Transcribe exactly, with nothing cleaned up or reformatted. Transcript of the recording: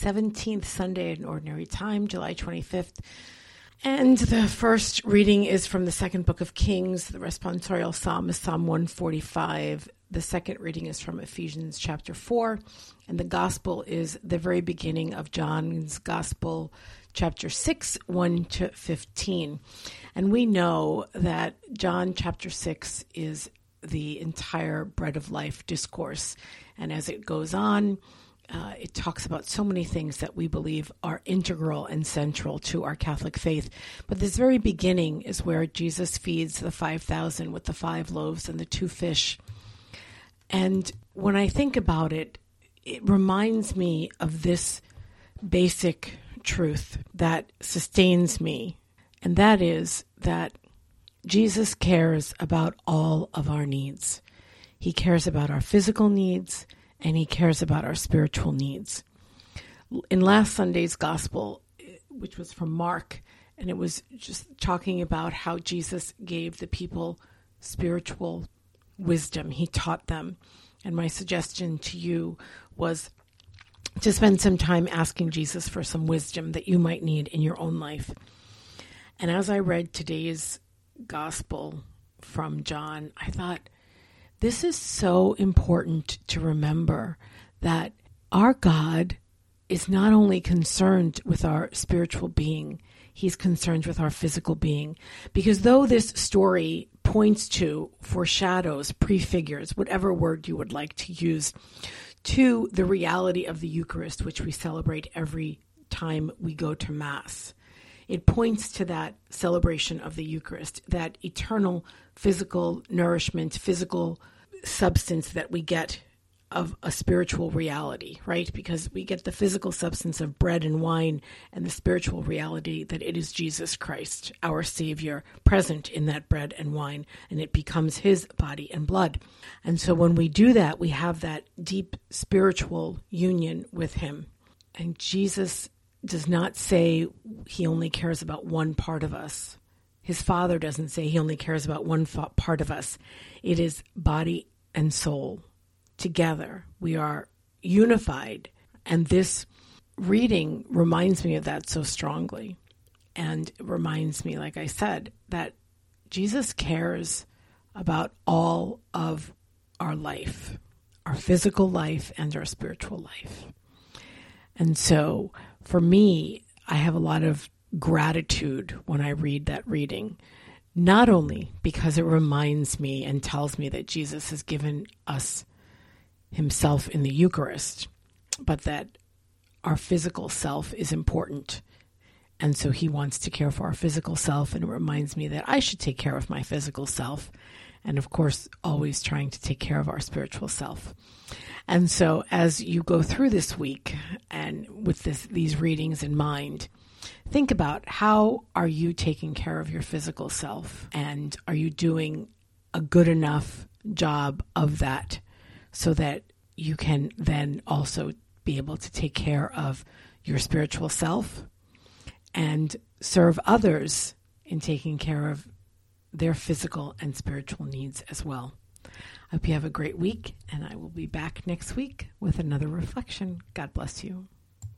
seventeenth Sunday at an Ordinary Time, July twenty-fifth. And the first reading is from the second book of Kings. The responsorial psalm is Psalm one forty-five. The second reading is from Ephesians chapter four. And the gospel is the very beginning of John's Gospel, chapter six, one to fifteen. And we know that John chapter six is the entire Bread of Life discourse. And as it goes on, Uh, it talks about so many things that we believe are integral and central to our Catholic faith. But this very beginning is where Jesus feeds the five thousand with the five loaves and the two fish. And when I think about it, it reminds me of this basic truth that sustains me. And that is that Jesus cares about all of our needs. He cares about our physical needs, and he cares about our spiritual needs. In last Sunday's gospel, which was from Mark, and it was just talking about how Jesus gave the people spiritual wisdom. He taught them. And my suggestion to you was to spend some time asking Jesus for some wisdom that you might need in your own life. And as I read today's gospel from John, I thought, this is so important to remember that our God is not only concerned with our spiritual being, he's concerned with our physical being. Because though this story points to, foreshadows, prefigures, whatever word you would like to use, to the reality of the Eucharist, which we celebrate every time we go to Mass, it points to that celebration of the Eucharist, that eternal physical nourishment, physical substance that we get of a spiritual reality, right? Because we get the physical substance of bread and wine and the spiritual reality that it is Jesus Christ, our Savior, present in that bread and wine, and it becomes his body and blood. And so when we do that, we have that deep spiritual union with him. And Jesus does not say he only cares about one part of us. His Father doesn't say he only cares about one part of us. It is body and soul together. We are unified. And this reading reminds me of that so strongly. And it reminds me, like I said, that Jesus cares about all of our life, our physical life and our spiritual life. And so for me, I have a lot of gratitude when I read that reading, not only because it reminds me and tells me that Jesus has given us himself in the Eucharist, but that our physical self is important. And so he wants to care for our physical self, and it reminds me that I should take care of my physical self. And of course, always trying to take care of our spiritual self. And so as you go through this week and with this, these readings in mind, think about, how are you taking care of your physical self? And are you doing a good enough job of that so that you can then also be able to take care of your spiritual self and serve others in taking care of their physical and spiritual needs as well? I hope you have a great week, and I will be back next week with another reflection. God bless you.